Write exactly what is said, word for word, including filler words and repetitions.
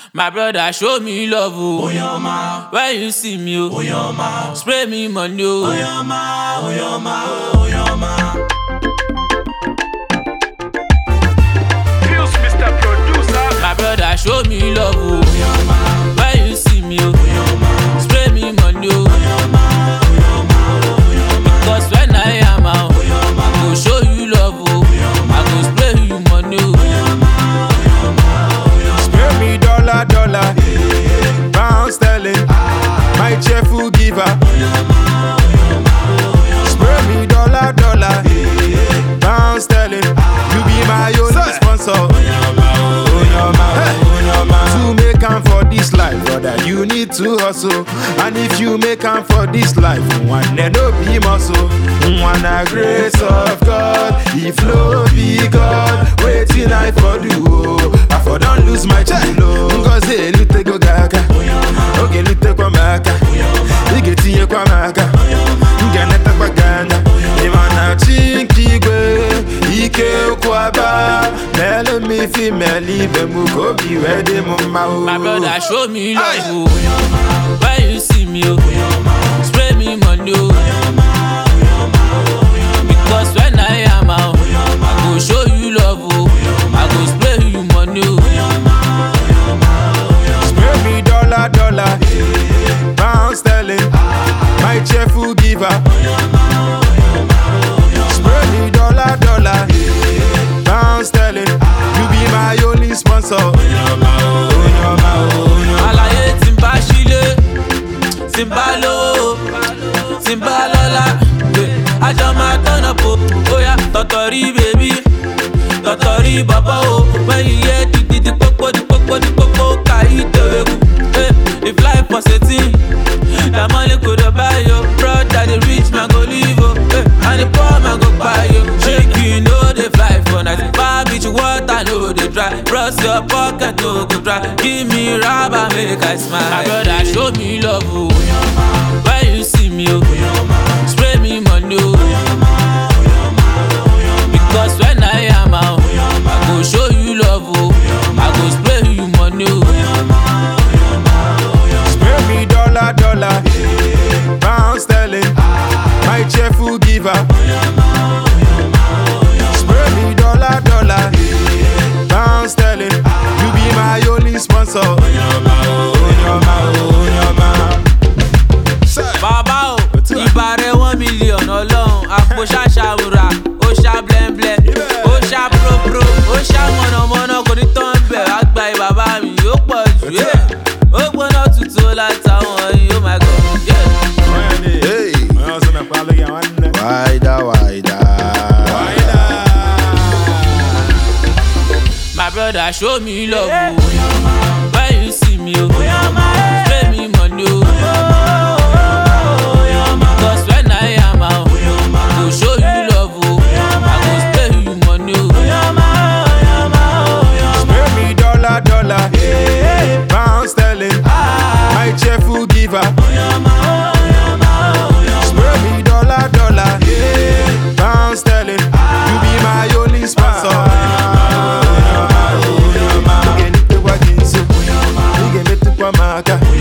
My brother, show me love, oh. Oyoma. When you see me, oh. Oyoma. Spray me money, oh. Oyoma, Oyoma, Oyoma. Feels Mister Producer. My brother, show me love, oh. Oyoma. When you see me, oh. Oyoma. Spray me money, oh. Oyoma, Oyoma, Oyoma. Because when I am out, Oyoma. I go show you love, oh. I go spray you money, oh. Oyoma, Oyoma, Oyoma. Spare me dollar, dollar, pound sterling, my cheerful giver. Spare me dollar, dollar, pound sterling, you be my only sponsor. To make am for this life, brother, you need to hustle. And if you make am for this life, one day no be muscle. One a grace of God, if no be God, waiting I for do. I for don't lose my child. Cause hey, lute go gaga. Okay, lute kwa maka. Igeti ye kwa maka. Nganeta kwa ganda. Imana chinki gwe. Ike kwa ba. Mele mi fi meli be muko bi wedi mumma. My brother, show me love, oh. When you see me, oh. Spray me money, oh. Because when I am out, I go show you love, oh. I go spray you money, oh. Spare me dollar, dollar, pound sterling, my cheerful giver. Spare me dollar, dollar, pound sterling, you be my only sponsor. Alaye timba shile, timba lo, timba lola. Ajo ma turn up, oh yeah, totori baby, totori baba oh. When you hear the the the popo the popo the popo, kai teweku. If life was a thing, the money could buy you. Brother, the rich man go live, oh, and the poor man go buy you. Chicken know they fly for night, far beach water know they dry. Brush your pocket no go dry. Give me rubber make I smile. My brother, show me love, oh. When you see me, oh. Spray me money, oh. Because when I am out, I go show you love, oh. I go spray you money, oh. Spare me dollar, dollar, pound sterling, my cheerful giver. Spare me dollar, dollar, pound sterling, you be my only sponsor. Bàbá o, ìbàrẹ̀ one million ọlọ́run, àpò ṣàṣàwùrà, ó ṣá blẹ́ńblẹ́, ó ṣá própró, ó ṣá mọ̀nàmọ́ná, kò ní tán bẹ̀, wá gba ìbàbá mi, ó pọ̀ jù, yeah. Ó gbóná tutù látàwọn yìí, oh my God, yeah. Hey, wider, wider, My brother, show me love, oh. When you see me, oh. Spray me money, oh. Because when I am out, I go show you love, oh. I go spray you money, oh. spare me dollar, dollar, pound sterling, my cheerful giver. Spare me dollar, dollar, pound sterling, you be my only sponsor. Nige nite kwa ginsu, nige nite kwa maka.